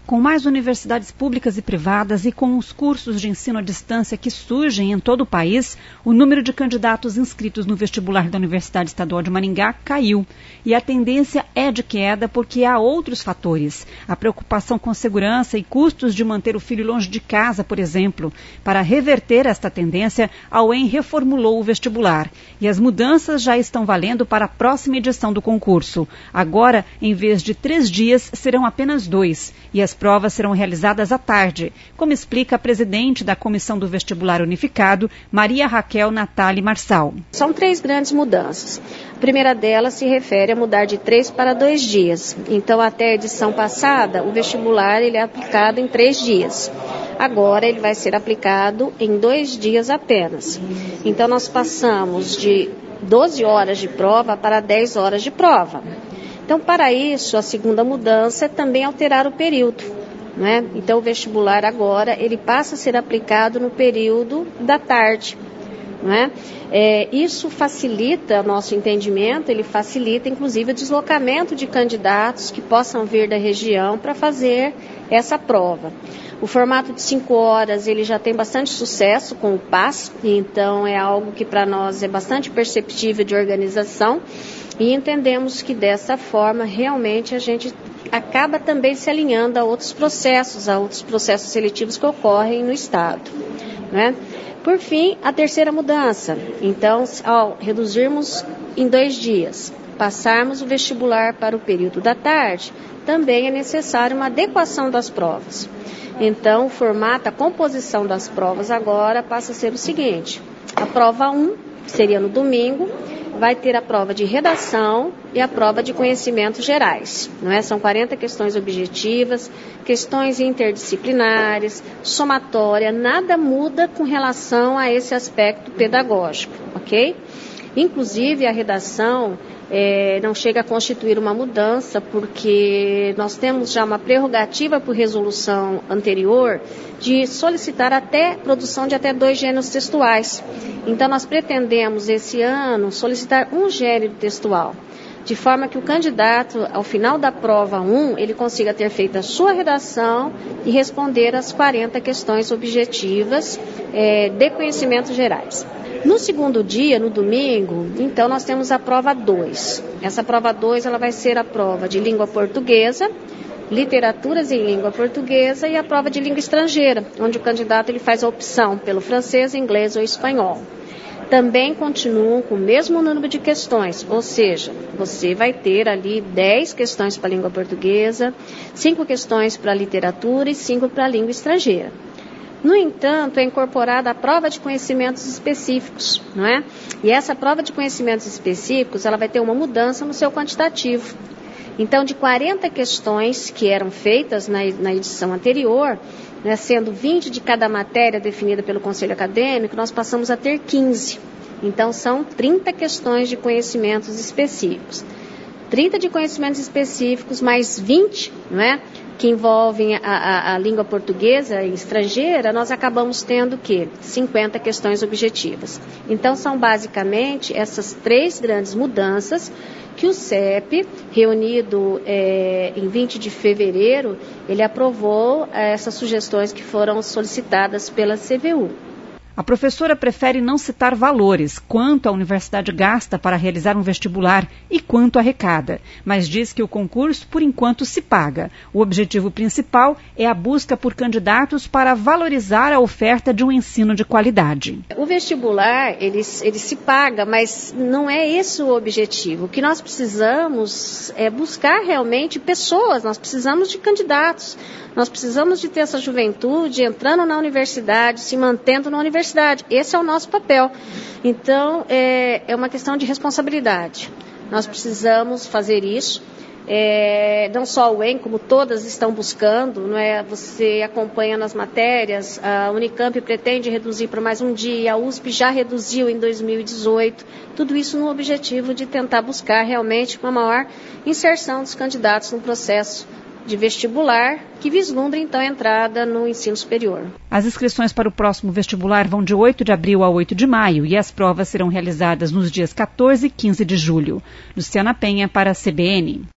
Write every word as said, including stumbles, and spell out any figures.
Com mais universidades públicas e privadas e com os cursos de ensino à distância que surgem em todo o país, o número de candidatos inscritos no vestibular da Universidade Estadual de Maringá caiu. E a tendência é de queda porque há outros fatores. A preocupação com segurança e custos de manter o filho longe de casa, por exemplo. Para reverter esta tendência, a U E M reformulou o vestibular. E as mudanças já estão valendo para a próxima edição do concurso. Agora, em vez de três dias, serão apenas dois. E as provas serão realizadas à tarde, como explica a presidente da Comissão do Vestibular Unificado, Maria Raquel Natali Marçal. São três grandes mudanças. A primeira delas se refere a mudar de três para dois dias. Então, até a edição passada, o vestibular ele é aplicado em três dias. Agora, ele vai ser aplicado em dois dias apenas. Então, nós passamos de doze horas de prova para dez horas de prova. Então, para isso, a segunda mudança é também alterar o período, né? Então, o vestibular agora, ele passa a ser aplicado no período da tarde, né? É, isso facilita o nosso entendimento, ele facilita, inclusive, o deslocamento de candidatos que possam vir da região para fazer essa prova. O formato de cinco horas, ele já tem bastante sucesso com o P A S, então é algo que para nós é bastante perceptível de organização. E entendemos que dessa forma realmente a gente acaba também se alinhando a outros processos, a outros processos seletivos que ocorrem no Estado, né? Por fim, a terceira mudança. Então, ao reduzirmos em dois dias, passarmos o vestibular para o período da tarde, também é necessário uma adequação das provas. Então, o formato, a composição das provas agora passa a ser o seguinte: a prova um seria no domingo, vai ter a prova de redação e a prova de conhecimentos gerais. Não é? São quarenta questões objetivas, questões interdisciplinares, somatória, nada muda com relação a esse aspecto pedagógico, ok? Inclusive, a redação é, não chega a constituir uma mudança, porque nós temos já uma prerrogativa por resolução anterior de solicitar até produção de até dois gêneros textuais. Então, nós pretendemos, esse ano, solicitar um gênero textual, de forma que o candidato, ao final da prova um, ele consiga ter feito a sua redação e responder as quarenta questões objetivas é, de conhecimentos gerais. No segundo dia, no domingo, então nós temos a prova dois. Essa prova dois ela vai ser a prova de língua portuguesa, literaturas em língua portuguesa e a prova de língua estrangeira, onde o candidato ele faz a opção pelo francês, inglês ou espanhol. Também continuam com o mesmo número de questões, ou seja, você vai ter ali dez questões para a língua portuguesa, cinco questões para a literatura e cinco para a língua estrangeira. No entanto, é incorporada a prova de conhecimentos específicos, não é? E essa prova de conhecimentos específicos, ela vai ter uma mudança no seu quantitativo. Então, de quarenta questões que eram feitas na, na edição anterior, né, sendo vinte de cada matéria definida pelo Conselho Acadêmico, nós passamos a ter quinze. Então, são trinta questões de conhecimentos específicos. trinta de conhecimentos específicos, mais vinte, não é? Que envolvem a, a, a língua portuguesa e estrangeira, nós acabamos tendo o quê? cinquenta questões objetivas. Então, são basicamente essas três grandes mudanças que o C E P, reunido é, em vinte de fevereiro, ele aprovou é, essas sugestões que foram solicitadas pela C V U. A professora prefere não citar valores, quanto a universidade gasta para realizar um vestibular e quanto arrecada, mas diz que o concurso, por enquanto, se paga. O objetivo principal é a busca por candidatos para valorizar a oferta de um ensino de qualidade. O vestibular, ele, ele se paga, mas não é esse o objetivo. O que nós precisamos é buscar realmente pessoas, nós precisamos de candidatos. Nós precisamos de ter essa juventude entrando na universidade, se mantendo na universidade. Esse é o nosso papel. Então, é, é uma questão de responsabilidade. Nós precisamos fazer isso. É, não só a U E M, como todas estão buscando, não é? Você acompanha nas matérias, a Unicamp pretende reduzir para mais um dia, a U S P já reduziu em dois mil e dezoito, tudo isso no objetivo de tentar buscar realmente uma maior inserção dos candidatos no processo de vestibular, que vislumbra então a entrada no ensino superior. As inscrições para o próximo vestibular vão de oito de abril a oito de maio e as provas serão realizadas nos dias quatorze e quinze de julho. Luciana Penha para a C B N.